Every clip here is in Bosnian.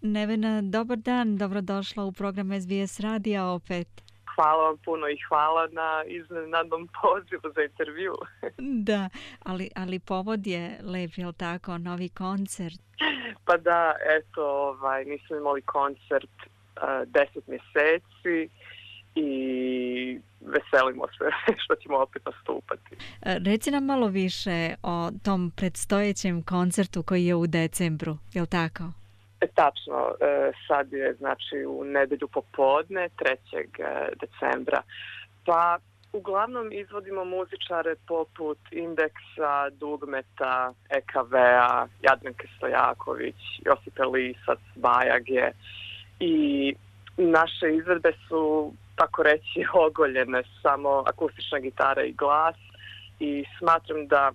Nevena, dobar dan, dobrodošla u program SBS radija opet. Hvala vam puno i hvala na iznenadnom pozivu za intervju. Da, ali povod je lep, jel tako, novi koncert? Pa da, eto, nismo imali koncert 10 mjeseci i veselimo se što ćemo opet nastupati. Reci nam malo više o tom predstojećem koncertu koji je u decembru, jel tako? Tačno, sad je znači u nedjelju popodne, 3. decembra. Pa uglavnom izvodimo muzičare poput Indeksa, Dugmeta, EKV-a, Jadranke Stojaković, Josipe Lisac, Bajage i naše izvedbe su, tako reći, ogoljene, samo akustična gitara i glas i smatram da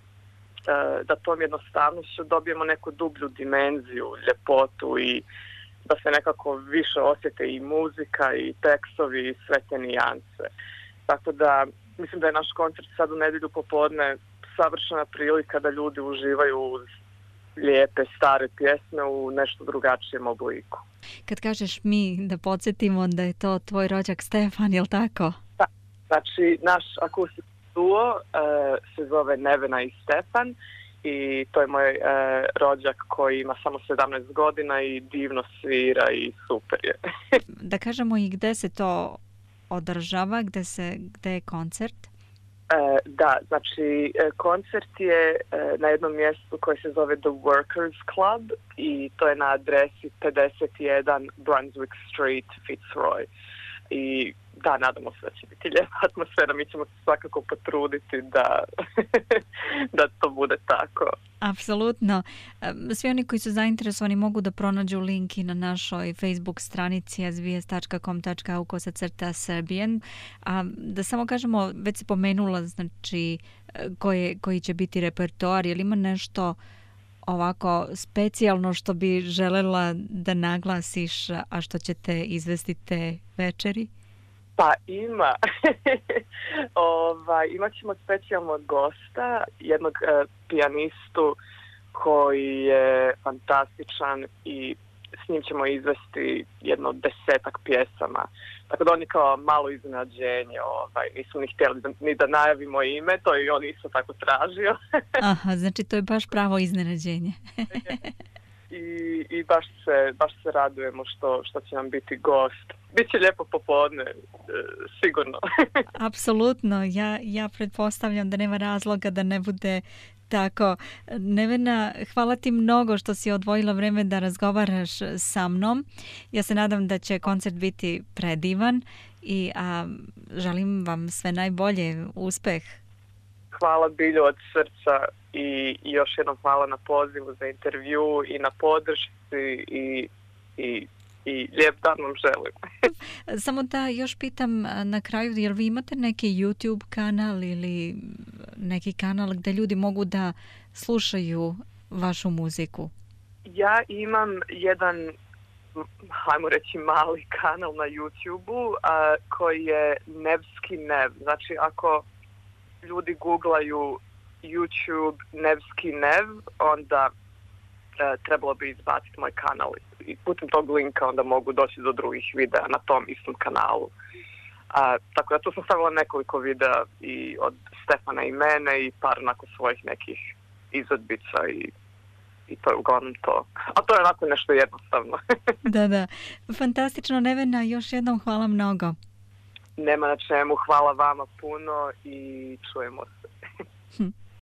tom jednostavnošću dobijemo neku dublju dimenziju, ljepotu i da se nekako više osjete i muzika i tekstovi i sve te nijanse. Tako da mislim da je naš koncert sad u nedjelju popodne savršena prilika da ljudi uživaju uz lijepe stare pjesme u nešto drugačijem obliku. Kad kažeš mi, da podsjetimo da je to tvoj rođak Stefan, jel tako? Da, znači naš akustični duo se zove Nevena i Stefan i to je moj rođak koji ima samo 17 godina i divno svira i super je. Da kažemo i gde se to održava, gde je koncert? Da, znači koncert je na jednom mjestu koji se zove The Workers Club i to je na adresi 51 Brunswick Street, Fitzroy. I da, nadamo se da će biti lijepa atmosfera, mi ćemo se svakako potruditi da to bude tako. Apsolutno. Svi oni koji su zainteresovani mogu da pronađu link i na našoj Facebook stranici sbs.com.au/Serbian. A da samo kažemo, već se pomenula, znači, koji će biti repertoar, je li ima nešto ovako specijalno što bi želela da naglasiš, a što ćete izvesti te večeri? Pa ima. Imat ćemo specijalnog gosta, jednog pijanistu koji je fantastičan i s njim ćemo izvesti jedno 10-ak pjesama. Tako da on je kao malo iznenađenje. Nismo ni htjeli ni da najavimo ime, to je on isto tako tražio. Aha, znači to je baš pravo iznenađenje. I baš se radujemo što će nam biti gost. Biće lijepo popodne, sigurno. Apsolutno, ja pretpostavljam da nema razloga da ne bude tako. Nevena, hvala ti mnogo što si odvojila vreme da razgovaraš sa mnom. Ja se nadam da će koncert biti predivan i želim vam sve najbolje, uspeh. Hvala Bilju od srca i još jednom hvala na pozivu za intervju i na podršci i lijep dan vam želim. Samo da još pitam na kraju, jel vi imate neki YouTube kanal ili neki kanal gdje ljudi mogu da slušaju vašu muziku? Ja imam jedan, hajmo reći, mali kanal na YouTube-u koji je Nevski Nev. Znači ako ljudi googlaju YouTube Nevski Nev, onda trebalo bi izbaciti moj kanal i putem tog linka onda mogu doći do drugih videa na tom istom kanalu. Tako da tu sam stavila nekoliko videa i od Stefana i mene i par onako svojih nekih izvedbica i to je uglavnom to. A to je onako nešto jednostavno. Da. Fantastično, Nevena, još jednom hvala mnogo. Nema na čemu, hvala vama puno i čujemo se.